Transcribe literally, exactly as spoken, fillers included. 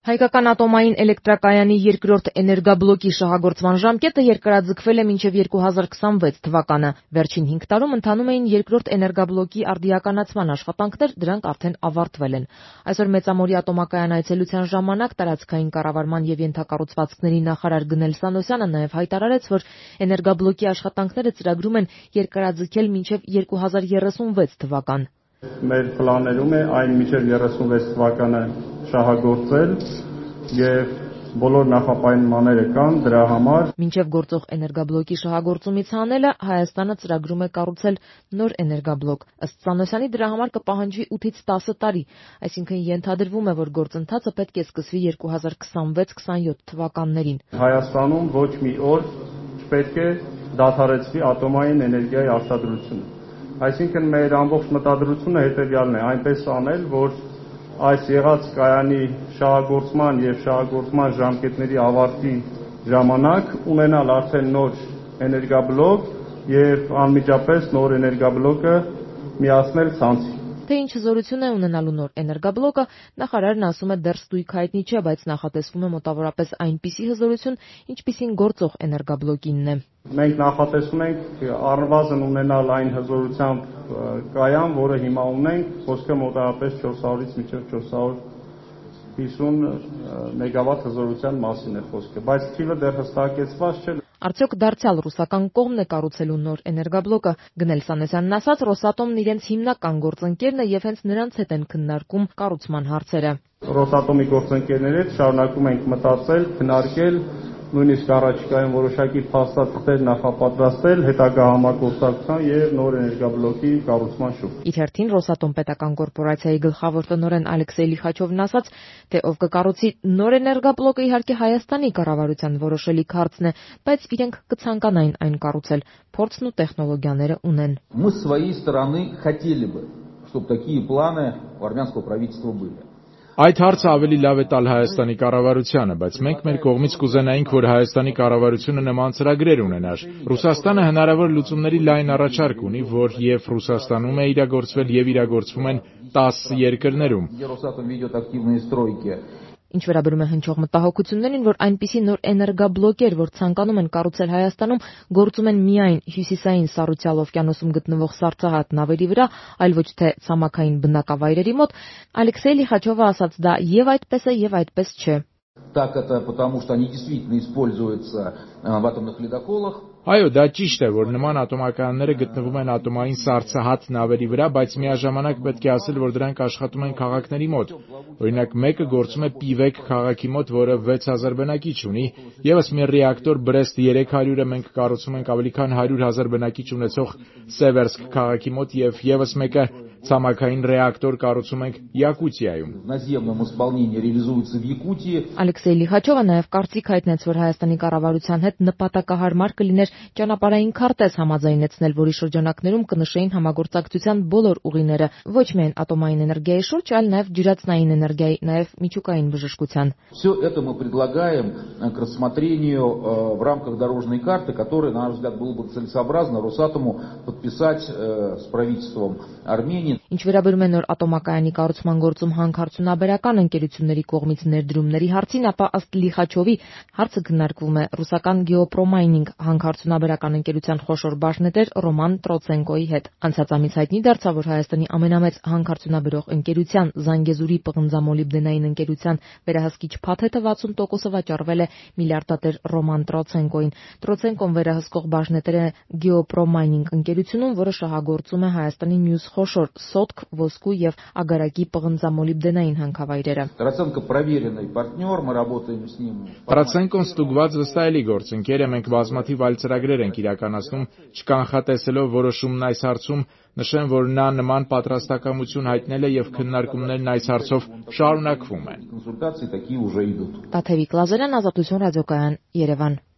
Հայկական ատոմային էլեկտրակայանի երկրորդ էներգաբլոկի շահագործման ժամկետը երկարաձգվել է մինչև երկու հազար քսանվեց թվականը։ Վերջին հինգ տարում ընթանում էին երկրորդ էներգաբլոկի արդիականացման աշխատանքներ, դրանք արդեն ավարտվել են։ Այսօր Մեծամորի ատոմակայան այցելության ժամանակ տարածքային կառավարման եւ ենթակառուցվածքների նախարար Գնել Սանոսյանը նաեւ հայտարարեց, որ էներգաբլոկի աշխատանքները ծրագրում են երկարաձգել մինչև երկու հազար երեսունվեց թվական։ Մեր պլաներում է այն մինչև երեսունվեց թվականը շահագործել եւ բոլոր նախապայմանները կան դրա համար։ Մինչև գործող էներգաբլոկի շահագործումից հանելը Հայաստանը ծրագրում է կառուցել նոր էներգաբլոկ։ Ըստ Սանոսյանի դրա համար կպահանջվի ութից տասը տարի, այսինքն ենթադրվում է, որ գործընթացը պետք է սկսվի երկու հազար քսանվեց քսանյոթ թվականներին։ Հայաստանում ոչ մի օր չպետք է դադարեցվի ատոմային էներգիայի արտադրությունը։ Այսինքն մեր ամբողջ մտադրությունը հետևյալն է, այնպես անել, որ այս եղած կայանի շահագործման եւ շահագործման ժամկետների ավարտի ժամանակ ունենալ արդեն նոր էներգաբլոկ եւ անմիջապես նոր էներգաբլոկը միացնել ցանցին։ Թե ինչ հզորություն է ունենալու նոր էներգաբլոկը, նախարարն ասում է դեռ ստույգ հայտնի չէ, բայց նախատեսվում է մոտավորապես այնպիսի հզորություն, ինչպիսին գործող էներգաբլոկինն է։ Մենք նախատեսում ենք առնվազն ունենալ այն հզորությամբ կայան, որը հիմա ունենք, խոսքը մոտավորապես չորս հարյուրից մինչև չորս հարյուր հիսուն մեգավատ հզորության մասին է խոսքը, բայց թիվը դեռ հստակեցված չէ։ Արդյոք դարձյալ ռուսական կողմն է կառուցելու նոր էներգաբլոկը։ Գնել Սանոսյանն ասաց, Ռոսատոմն իրենց հիմնական գործընկերն է եւ հենց նրանց հետ են քննարկում կառուցման հարցերը։ Ռոսատոմի գործընկերների հետ շարունակում ենք մտածել, քննարկել, նույնիսկ առաջիկայում որոշակի փաստաթղթեր նախապատրաստել հետագա համագործակցության եւ նոր էներգաբլոկի կառուցման շուրջ։ Իր հերթին Ռոսատոմ պետական կորպորացիայի գլխավոր տնօրեն Ալեքսեյ Լիխաչովն ասաց, թե ով կկառուցի նոր էներգաբլոկը իհարկե Հայաստանի կառավարության որոշելիք հարցն է, բայց իրենք կցանկանային այն կառուցել, փորձն ու տեխնոլոգիաները ունեն։ Мы с своей стороны хотели бы, чтобы такие планы у армянского правительства были. Այդ հարցը ավելի լավ է տալ Հայաստանի կառավարությանը, բայց մենք մեր կողմից կուզենայինք, որ Հայաստանի կառավարությունը նման ծրագրեր ունենար։ Ռուսաստանը հնարավոր լուծումների լայն առաջարկ ունի, որ եւ Ռուսաստանում է իրագործվել եւ իրագործվում են տասը երկրներում։ Ինչ վերաբերում է հնչող մտահոգություններին, որ այնպիսի նոր էներգաբլոկեր, որ ցանկանում են կառուցել Հայաստանում, գործում են միայն հյուսիսային Սառուցյալ օվկիանոսում գտնվող սառցահատ նավերի վրա, այլ ոչ թե ցամաքային բնակավայրերի մոտ, Ալեքսեյ Լիխաչովը ասաց, դա եւ այդպես է եւ այդպես չէ։ Так это потому, что они действительно используются в атомных ледоколах. Այո, դա ճիշտ է, որ նման ատոմակայանները գտնվում են ատոմային սառցահատ նավերի վրա, բայց միաժամանակ պետք է ասել, որ դրանք աշխատում են քաղաքների մոտ։ Օրինակ, մեկը գործում է Պիվեկ քաղաքի մոտ, որը վեց հազար բնակիչ ունի, եւս մի ռեակտոր Բրեստ երեք հարյուրը մենք կառուցում ենք ավելի քան հարյուր հազար բնակիչ ունեցող Սևերսկ քաղաքի մոտ եւ եւս մեկը ցամաքային ռեակտոր կառուցում ենք Յակուտիայում։ Ալեքսեյ Լիխաչովը նաեւ կարծիք հայտնեց, որ Հայաստանի կառավարության հետ նպատակահարմար կլիներ ճանապարհային քարտեզ համաձայնեցնել, որի շրջանակներում կնշեին համագործակցության բոլոր ուղիները, ոչ միայն ատոմային էներգիայի շուրջ, այլ նաեւ ջրածնային էներգիայի, նաեւ միջուկային բժշկության։ Все это мы предлагаем к рассмотрению в рамках дорожной карты, которую, на наш взгляд, было бы целесообразно Росатому подписать с правительством Армении. Ինչ վերաբերում է նոր ատոմակայանի կառուցման գործում հանքարդյունաբերական ընկերությունների կողմից ներդրումների հարցին, ապա ըստ Լիխաչովի հարցը քննարկվում է ռուսական Geopromining հանքարդյունաբերական ընկերության խոշոր բաժնետեր Ռոման Տրոցենկոյի հետ։ Անցած ամիս հայտնի դարձավ, որ Հայաստանի ամենամեծ հանքարդյունաբերող ընկերության Զանգեզուրի պղնձամոլիբդենային ընկերության վերահսկիչ փաթեթը վաթսուն տոկոս վաճառվել է միլիարդատեր Ռոման Տրոցենկոյին։ Տրոցենկոն վերահսկող բաժնետերը Geopromining ընկերությունում, որը շահագործում է Հայաստանի մյուս խոշոր սոտք, ոսկու եւ ագարակի պղնձամոլիբդենային հանքավայրերը։ Տրոցենկոն ստուգված վստահելի գործընկեր է, մենք բազմաթիվ այլ ծրագրեր ենք իրականացնում, չկանխատեսելով որոշումն այս հարցում, նշեմ, որ նա նման պատրաստակամություն հայտնել է եւ քննարկումներն այս հարցով շարունակվում են։ Տաթևիկ Լազարյան, Ազատություն ռադիոկայան, Երևան։